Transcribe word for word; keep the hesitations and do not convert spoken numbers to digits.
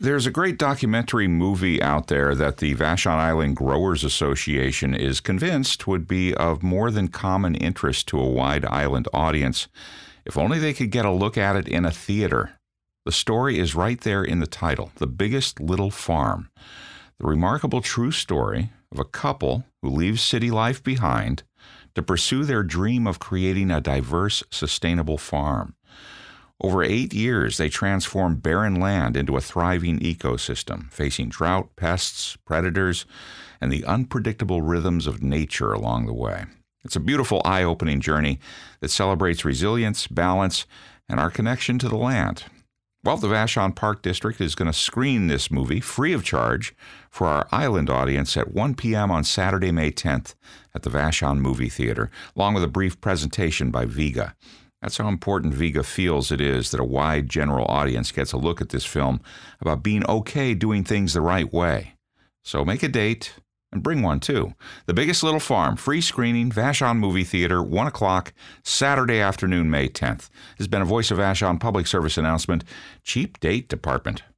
There's a great documentary movie out there that the Vashon Island Growers Association is convinced would be of more than common interest to a wide island audience, if only they could get a look at it in a theater. The story is right there in the title, The Biggest Little Farm. The remarkable true story of a couple who leaves city life behind to pursue their dream of creating a diverse, sustainable farm. Over eight years, they transformed barren land into a thriving ecosystem, facing drought, pests, predators, and the unpredictable rhythms of nature along the way. It's a beautiful, eye-opening journey that celebrates resilience, balance, and our connection to the land. Well, the Vashon Park District is going to screen this movie free of charge for our island audience at one p.m. on Saturday, May tenth at the Vashon Movie Theater, along with a brief presentation by Viga. That's how important Viga feels it is that a wide general audience gets a look at this film about being okay doing things the right way. So make a date and bring one too. The Biggest Little Farm, free screening, Vashon Movie Theater, one o'clock, Saturday afternoon, May tenth. This has been a Voice of Vashon public service announcement. Cheap Date Department.